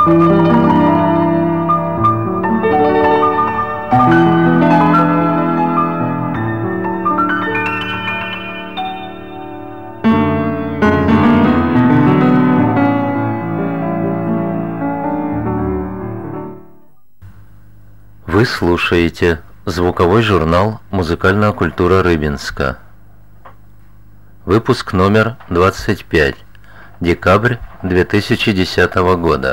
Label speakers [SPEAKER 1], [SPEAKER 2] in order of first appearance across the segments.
[SPEAKER 1] Вы слушаете звуковой журнал «Музыкальная культура Рыбинска». Выпуск номер 25. Декабрь 2010 года.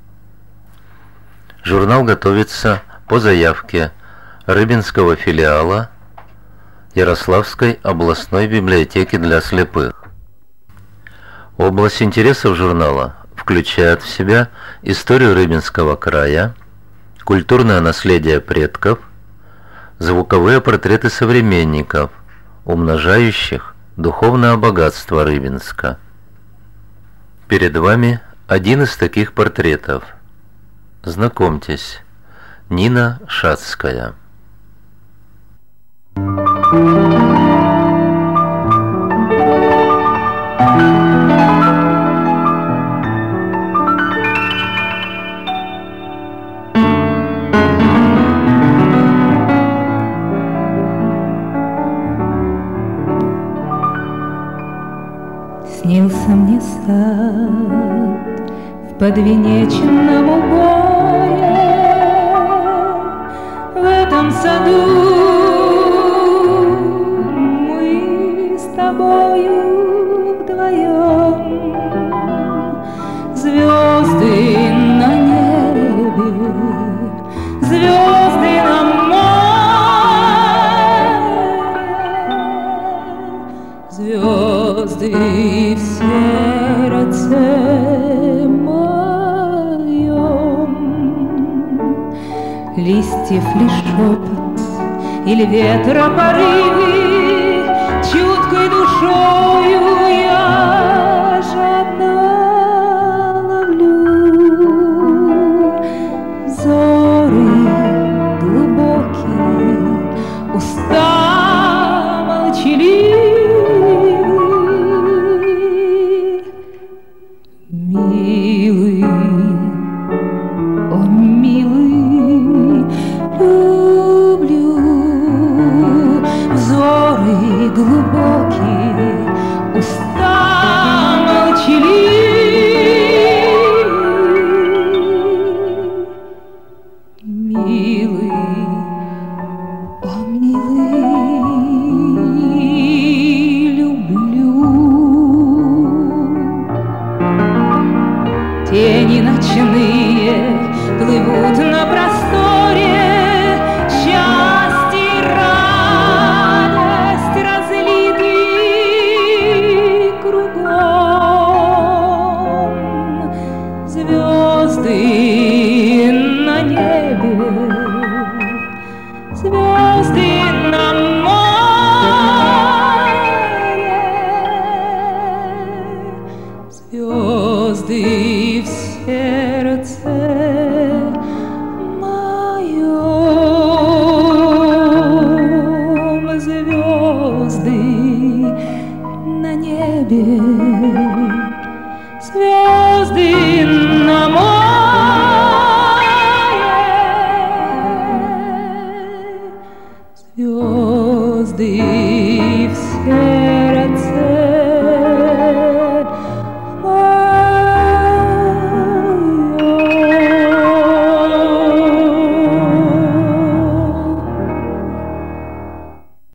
[SPEAKER 1] Журнал готовится по заявке Рыбинского филиала Ярославской областной библиотеки для слепых. Область интересов журнала включает в себя историю Рыбинского края, культурное наследие предков, звуковые портреты современников, умножающих духовное богатство Рыбинска. Перед вами один из таких портретов. Знакомьтесь, Нина Шацкая.
[SPEAKER 2] Снился мне сад в подвенечном уборе. В этом саду мы с тобою вдвоем. Звезды на небе, звезды на море, звезды в сердце моем. Листьев ли шепот или ветра порывы, чуткой душою я жадно ловлю взоры глубокие, уста молчаливы. Милый, о милый, люблю взоры глубокие, уста молчаливы. Милый, о милый, люблю. Тени ночные плывут на просторе, счастье и радость разлиты кругом. Звезды на небе, звезды на море, звезды в сердце